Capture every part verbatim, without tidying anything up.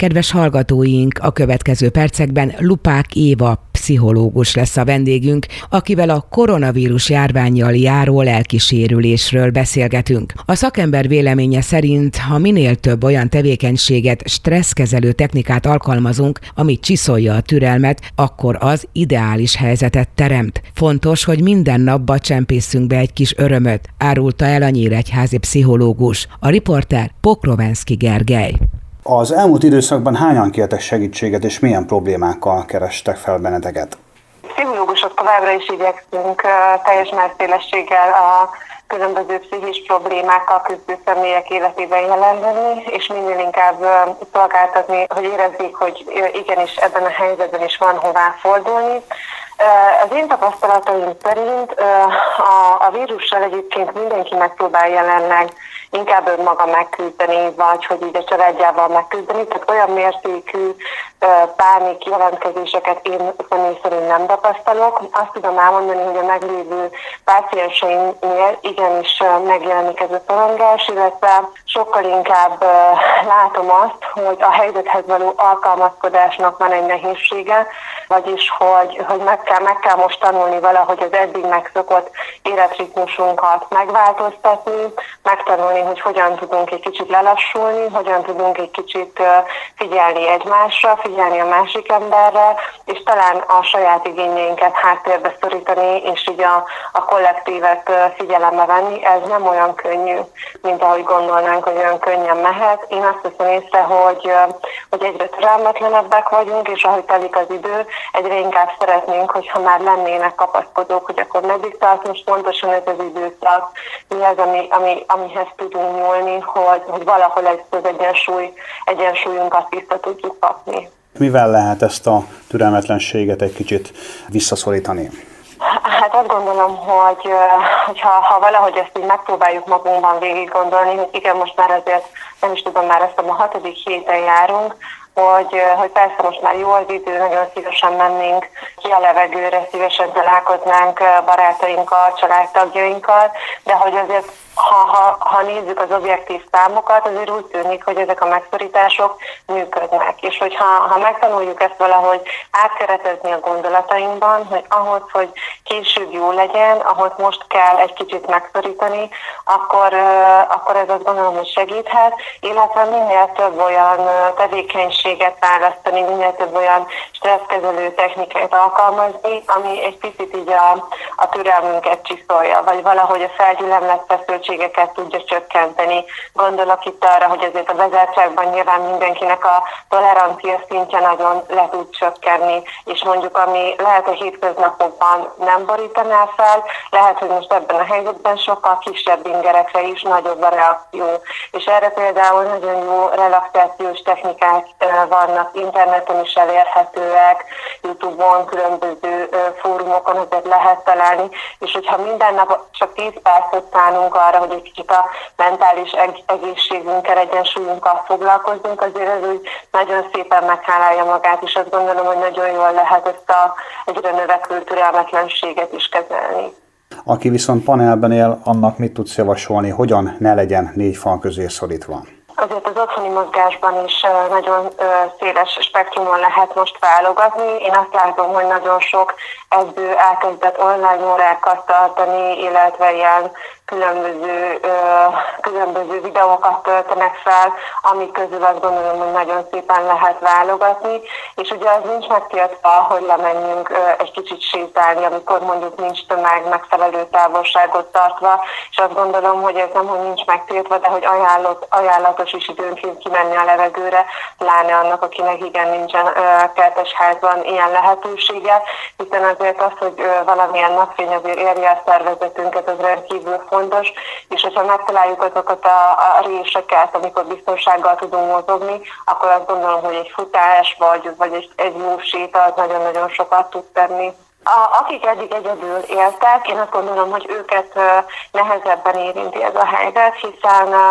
Kedves hallgatóink, a következő percekben Lupák Éva pszichológus lesz a vendégünk, akivel a koronavírus járvánnyal járó lelkisérülésről beszélgetünk. A szakember véleménye szerint, ha minél több olyan tevékenységet, stresszkezelő technikát alkalmazunk, ami csiszolja a türelmet, akkor az ideális helyzetet teremt. Fontos, hogy minden napba csempészünk be egy kis örömöt, árulta el a nyíregyházi pszichológus. A riporter Pokrovenszky Gergely. Az elmúlt időszakban hányan kértek segítséget, és milyen problémákkal kerestek fel benneteket? Pszichológusok továbbra is igyekszünk teljes merszélességgel a különböző pszichés problémákkal küzdő személyek életében jelen lenni, és minél inkább szolgáltatni, hogy érezzék, hogy igenis ebben a helyzetben is van hová fordulni. Az én tapasztalataim szerint a, a vírussal egyébként mindenki megpróbál jelenleg inkább önmaga megküzdeni, vagy hogy így a családjával megküzdeni. Tehát olyan mértékű pánik jelentkezéseket én személy szerint nem tapasztalok. Azt tudom elmondani, hogy a meglévő pácienseimnél igenis megjelenik ez a szorongás, illetve sokkal inkább látom azt, hogy a helyzethez való alkalmazkodásnak van egy nehézsége, vagyis hogy, hogy meg, kell, meg kell most tanulni valahogy az eddig megszokott életritmusunkat megváltoztatni, megtanulni, hogy hogyan tudunk egy kicsit lelassulni, hogyan tudunk egy kicsit figyelni egymásra, figyelni a másik emberre, és talán a saját igényeinket háttérbe szorítani, és így a, a kollektívet figyelembe venni. Ez nem olyan könnyű, mint ahogy gondolnánk, hogy olyan könnyen mehet. Én azt hiszem észre, hogy, hogy egyre türelmetlenebbek vagyunk, és ahogy telik az idő, egyre inkább szeretnénk, hogyha már lennének kapaszkodók, hogy akkor meddig tart most pontosan ez az időszak, mi az, ami, ami, amihez tudunk nyúlni, hogy, hogy valahol ezt az egyensúly, egyensúlyunkat vissza tudjuk kapni. Mivel lehet ezt a türelmetlenséget egy kicsit visszaszorítani? Hát azt gondolom, hogy hogyha, ha valahogy ezt így megpróbáljuk magunkban végig gondolni, hogy igen, most már azért nem is tudom, már ezt a hatodik héten járunk, hogy, hogy persze most már jó az idő, nagyon szívesen mennénk ki a levegőre, szívesen találkoznánk barátainkkal, családtagjainkkal, de hogy azért Ha, ha, ha nézzük az objektív számokat, azért úgy tűnik, hogy ezek a megszorítások működnek. És hogyha ha megtanuljuk ezt valahogy átkeretezni a gondolatainkban, hogy ahhoz, hogy később jó legyen, ahhoz most kell egy kicsit megszorítani, akkor, akkor ez azt gondolom, hogy segíthet, illetve minél több olyan tevékenységet választani, minél több olyan stresszkezelő technikát alkalmazni, ami egy picit így a, a türelmünket csiszolja, vagy valahogy a felgyülemlett feszültséget tudja csökkenteni. Gondolok itt arra, hogy azért a bezártságban nyilván mindenkinek a tolerancia szintje nagyon le tud csökkenni, és mondjuk ami lehet a hétköznapokban nem borítaná fel, lehet, hogy most ebben a helyzetben sokkal kisebb ingerekre is nagyobb a reakció. És erre például nagyon jó relaxációs technikák vannak, interneten is elérhetőek, YouTube-on, különböző fórumokon azért lehet találni, és hogyha minden nap csak tíz percet szánunk arra, hogy egy kicsit a mentális egészségünkkel, egyensúlyunkkal foglalkozzunk, azért ez úgy nagyon szépen meghálálja magát, és azt gondolom, hogy nagyon jól lehet ezt a egyre növekvő türelmetlenséget is kezelni. Aki viszont panelben él, annak mit tudsz javasolni, hogyan ne legyen négy fal közé szorítva? Azért az otthoni mozgásban is nagyon széles spektrumon lehet most válogatni. Én azt látom, hogy nagyon sok edző elkezdett online órákat tartani, illetve ilyen különböző, különböző videókat töltenek fel, amik közül azt gondolom, hogy nagyon szépen lehet válogatni, és ugye az nincs megtiltva, hogy lemenjünk egy kicsit sétálni, amikor mondjuk nincs tömeg, megfelelő távolságot tartva, és azt gondolom, hogy ez nem, hogy nincs megtiltva, de hogy ajánlott, ajánlatos is időnként kimenni a levegőre, pláne annak, akinek igen nincsen kertesházban ilyen lehetősége, hiszen azért az, hogy valamilyen napfény azért érje a szervezetünket, az rendkívül fontos, és hogyha megtaláljuk azokat a, a réseket, amikor biztonsággal tudunk mozogni, akkor azt gondolom, hogy egy futás vagy, vagy egy, egy jó séta az nagyon-nagyon sokat tud tenni. A, akik eddig egyedül éltek, én azt gondolom, hogy őket uh, nehezebben érinti ez a helyzet, hiszen uh,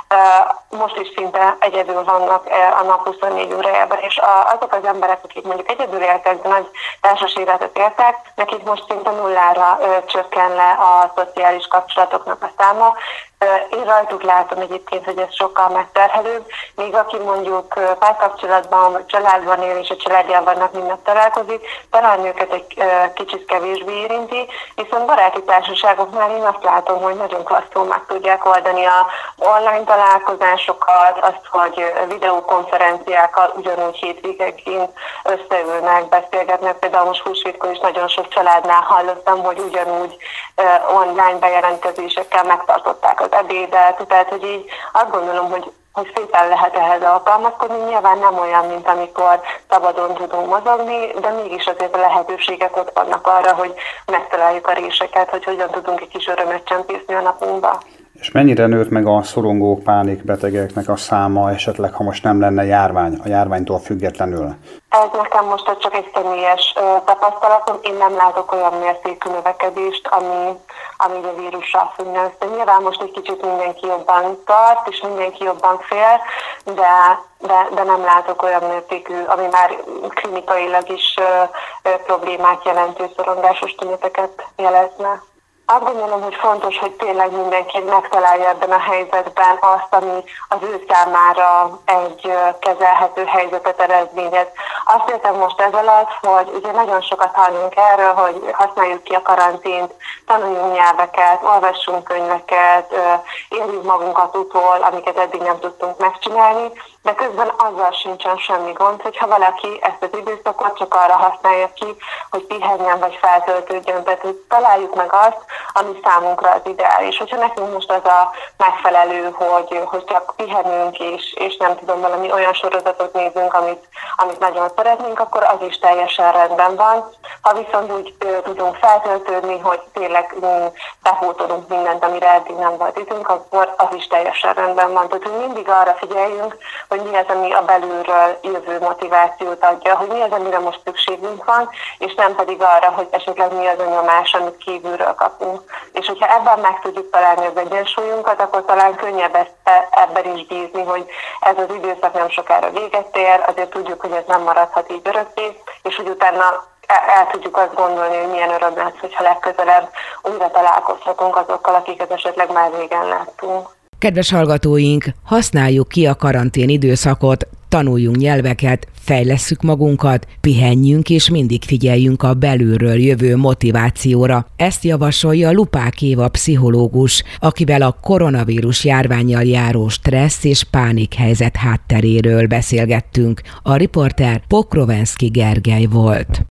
uh, most is szinte egyedül vannak uh, a nap huszonnégy órájában, és uh, azok az emberek, akik mondjuk egyedül éltek, de nagy társas életet éltek, nekik most szinte nullára uh, csökken le a szociális kapcsolatoknak a száma. Én rajtuk látom egyébként, hogy ez sokkal megterhelőbb, még aki mondjuk párkapcsolatban vagy családban él, és a családjával vannak mindent találkozik, talán őket egy kicsit kevésbé érinti, viszont baráti társaságoknál én azt látom, hogy nagyon klasszul meg tudják oldani a online találkozásokat, azt, hogy videokonferenciákkal ugyanúgy hétvégeként összeülnek, beszélgetnek. Például most húsvétkor is nagyon sok családnál hallottam, hogy ugyanúgy online bejelentkezésekkel megtartották az ebédet, tehát hogy így azt gondolom, hogy hogy szépen lehet ehhez alkalmazkodni, nyilván nem olyan, mint amikor szabadon tudunk mozogni, de mégis azért a lehetőségek ott vannak arra, hogy megtaláljuk a réseket, hogy hogyan tudunk egy kis örömet csempészni a napunkba. És mennyire nőtt meg a szorongók, pánikbetegeknek a száma esetleg, ha most nem lenne járvány, a járványtól függetlenül? Ez nekem most csak egy személyes tapasztalatom, én nem látok olyan mértékű növekedést, ami, ami a vírussal függne össze. Nyilván most egy kicsit mindenki jobban tart, és mindenki jobban fél, de, de, de nem látok olyan mértékű, ami már klinikailag is ö, ö, problémát jelentő szorongásos tüneteket jelezne. Azt gondolom, hogy fontos, hogy tényleg mindenki megtalálja ebben a helyzetben azt, ami az ő számára egy kezelhető helyzetet eredményez. Azt értem most ez alatt, hogy ugye nagyon sokat hallunk erről, hogy használjuk ki a karantént, tanuljunk nyelveket, olvassunk könyveket, éljük magunkat utol, amiket eddig nem tudtunk megcsinálni, de közben azzal sincsen semmi gond, hogyha valaki ezt az időszakot csak arra használja ki, hogy pihenjen vagy feltöltődjön, tehát hogy találjuk meg azt, ami számunkra az ideális. Hogyha nekünk most az a megfelelő, hogy, hogy csak pihenünk, és, és nem tudom, valami olyan sorozatot nézünk, amit, amit nagyon szeretnénk, akkor az is teljesen rendben van. Ha viszont úgy ö, tudunk feltöltődni, hogy tényleg bepótolunk mindent, amire eddig nem volt időnk, akkor az is teljesen rendben van. Tehát, hogy mindig arra figyeljünk, hogy mi az, ami a belülről jövő motivációt adja, hogy mi az, amire most szükségünk van, és nem pedig arra, hogy esetleg mi az a nyomás, amit kívülről kapunk. És hogyha ebben meg tudjuk találni az egyensúlyunkat, akkor talán könnyebb ezt, ebben is bízni, hogy ez az időszak nem sokára véget ér, azért tudjuk, hogy ez nem maradhat így örökké, és hogy utána el tudjuk azt gondolni, hogy milyen öröm lesz, hogyha legközelebb újra találkozhatunk azokkal, akiket esetleg már régen láttunk. Kedves hallgatóink, használjuk ki a karantén időszakot, tanuljunk nyelveket, fejlesszük magunkat, pihenjünk és mindig figyeljünk a belülről jövő motivációra. Ezt javasolja Lupák Éva pszichológus, akivel a koronavírus járvánnyal járó stressz és pánikhelyzet hátteréről beszélgettünk. A riporter Pokrovenszky Gergely volt.